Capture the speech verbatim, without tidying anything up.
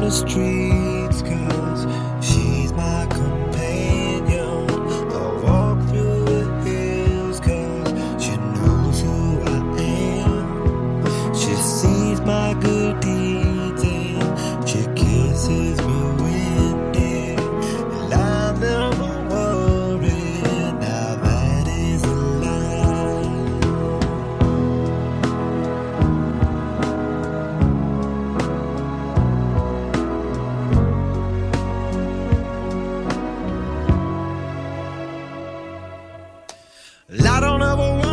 the streets, 'cause she's my companion. I walk through the hills 'cause she knows who I am. She sees my good deeds and she kisses me when dead. And I never worry, now that is a lie. I don't ever want